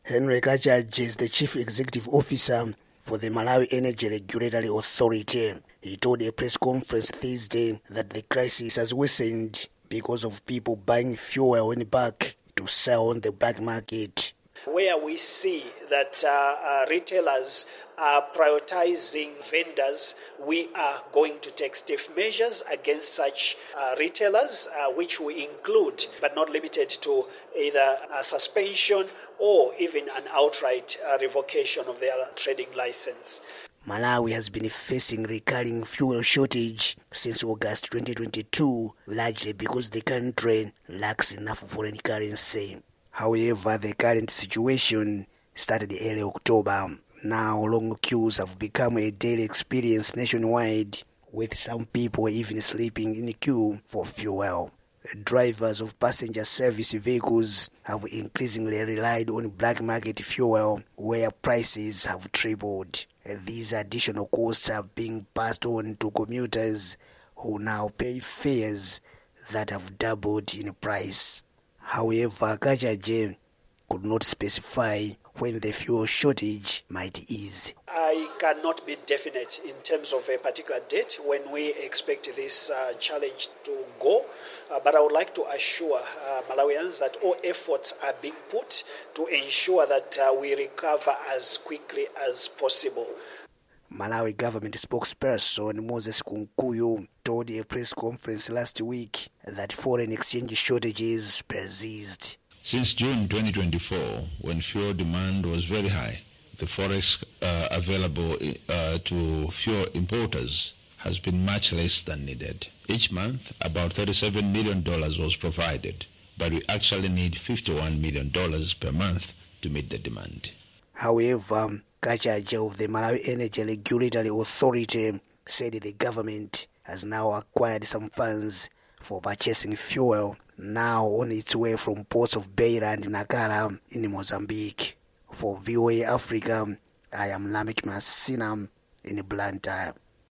Henry Kachaji is the Chief Executive Officer for the Malawi Energy Regulatory Authority. He told a press conference Thursday that the crisis has worsened because of people buying fuel in bulk to sell on the black market. Where we see that retailers are prioritizing vendors, we are going to take stiff measures against such retailers, which we include, but not limited to, either a suspension or even an outright revocation of their trading license. Malawi has been facing recurring fuel shortage since August 2022, largely because the country lacks enough foreign currency. However, the current situation started early October. Now, long queues have become a daily experience nationwide, with some people even sleeping in the queue for fuel. Drivers of passenger service vehicles have increasingly relied on black market fuel, where prices have tripled. These additional costs are being passed on to commuters who now pay fares that have doubled in price. However, Kachaji could not specify when the fuel shortage might ease. I cannot be definite in terms of a particular date when we expect this challenge to go, but I would like to assure Malawians that all efforts are being put to ensure that we recover as quickly as possible. Malawi government spokesperson Moses Kunkuyu told a press conference last week that foreign exchange shortages persist. Since June 2024, when fuel demand was very high, the forex available to fuel importers has been much less than needed. Each month, about $37 million was provided, but we actually need $51 million per month to meet the demand. However, Kachaji of the Malawi Energy Regulatory Authority said the government has now acquired some funds for purchasing fuel, now on its way from ports of Beira and Nacala in Mozambique. For VOA Africa, I am Lamek Masina in Blantyre.